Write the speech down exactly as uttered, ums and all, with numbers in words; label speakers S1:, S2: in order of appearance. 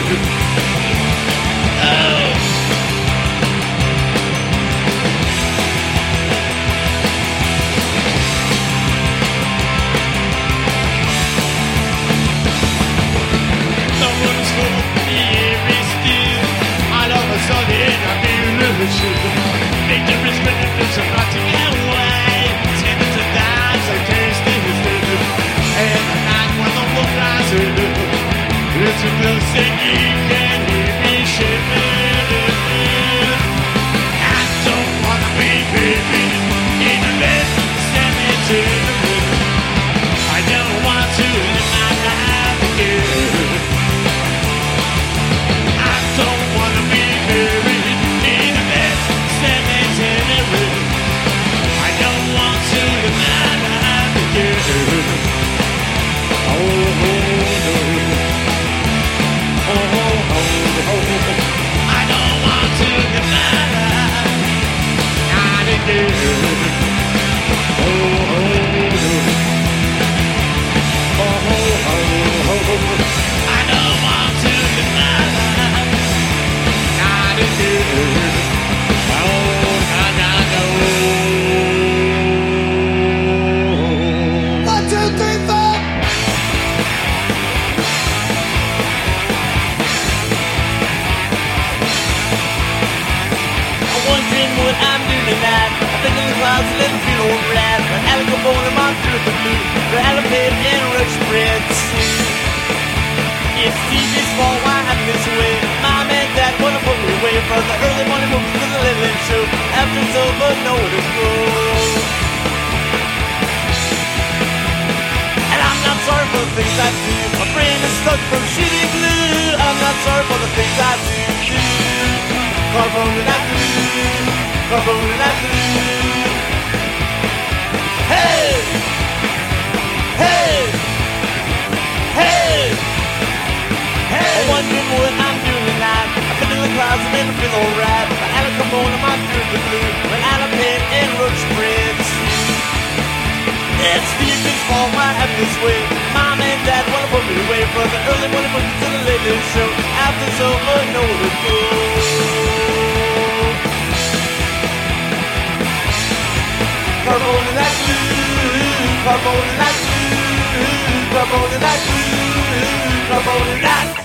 S1: It's a close thing you can hear me shivering. I don't wanna be buried in a bed cemetery. I don't want to live my life again. I don't wanna be buried in a bed cemetery. I don't want to live my life again. Oh, oh, no. Oh, oh, oh, oh. I don't want to get my life not again. Oh, oh, oh. Oh, oh, oh. I don't want to get my life not again. Oh, no, no, no. One, two, three, four. What I'm doing tonight, I think in the clouds, let me feel alright. But Al Capone and my through the blue, the elevator and rush spreads. It's T V's fault, why I'm this way? Mom and Dad wanna put me away from the early morning movies to the late late show. After it's over, nowhere to go. And I'm not sorry for the things I do. My brain is stuck from shooting glue. I'm not sorry for the things I do. do. Carbone and I glue. Carbone and I glue. Hey! Hey! Hey! Hey! I'm wondering what I'm doing tonight. I've been in the clouds and I feel alright. But Al Capone and my through the blue. When Adam Payne and Roach spreads. It's Stephen's fault why I'm this way. Mom and Dad wanna put me away from the early morning movies to the late late show. After it's over, nowhere to go. Carbone and I glue, carbone and I glue, carbone and I glue, carbone and I